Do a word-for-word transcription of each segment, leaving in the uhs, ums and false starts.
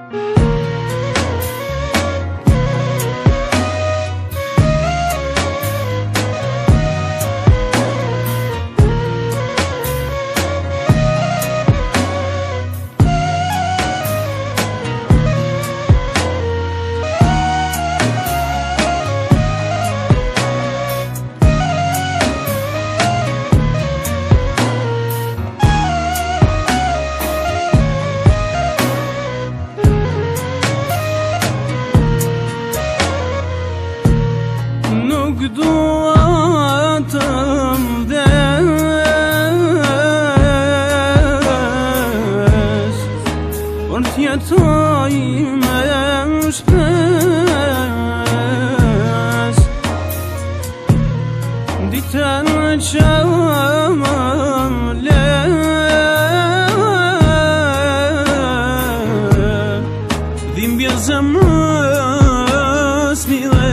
Nuk dua të vdes, por t'jetoj me shpres. Ditën që më le, dhimbje zemrës mile.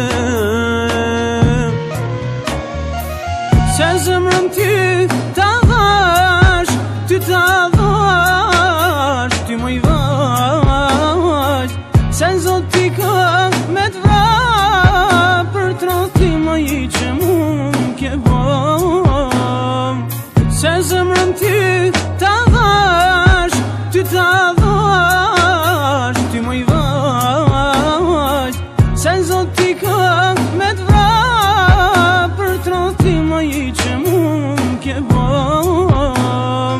Se zemrën ty t'a dhash, ty t'a dhash, ty më i vash. Se zot t'i ka me t'vra, për trothi më i që mu m'ke bom. Se zemrën ty t'a dhash, ty t'a dhash, ty më i vash. Se zot t'i ka me t'vra, për trothi më i që mu m'ke bom.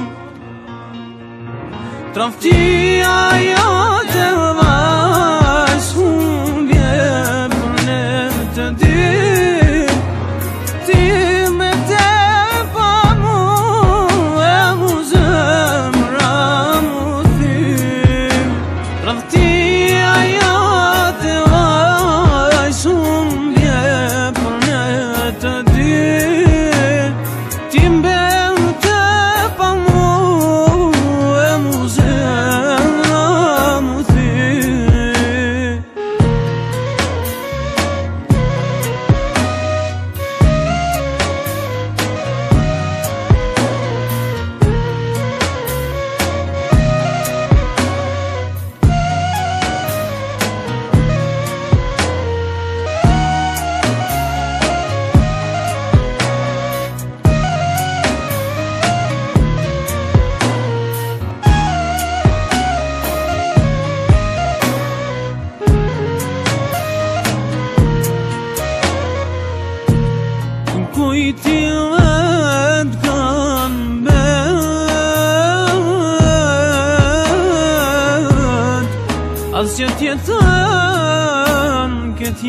Tradhtia jote vajz humbje për ne të dy. Ti me te pa mu e mu zemra mu thym. Tradhtia jote vajz humbje për ne të dy. Ti me te pa mu e mu zemra mu thym. Kujti vetë kanë bet, as që tjetën këtë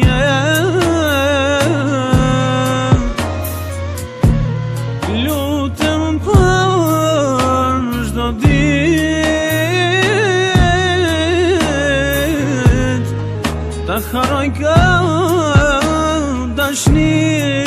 jet. Lutem për çdo dit, ta harroj këtë dashnin.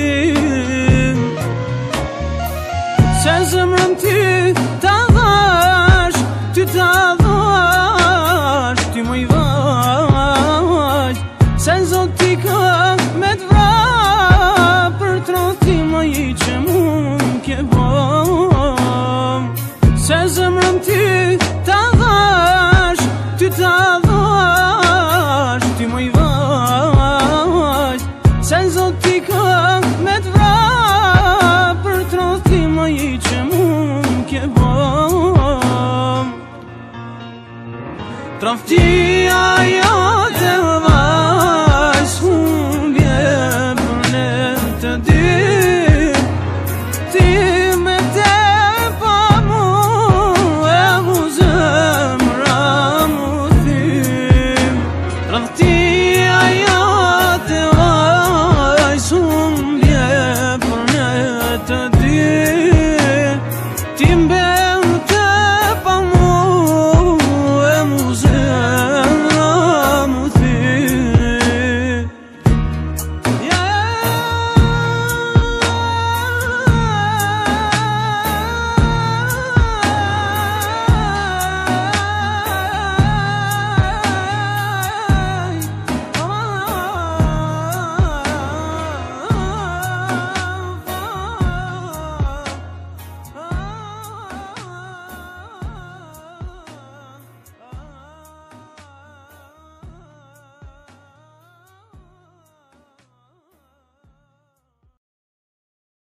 Se zemrën ty t'a dhash, ty t'a dhash, ty më i vash. Se zot t'i ka me t'vra, për trothi më i që mu m'ke bom. Se zemrën ty t'a dhash, ty t'a dhash, ty më i vash. Se zot t'i ka me t'vra, për trothi më i që mu m'ke bom. Tradhtia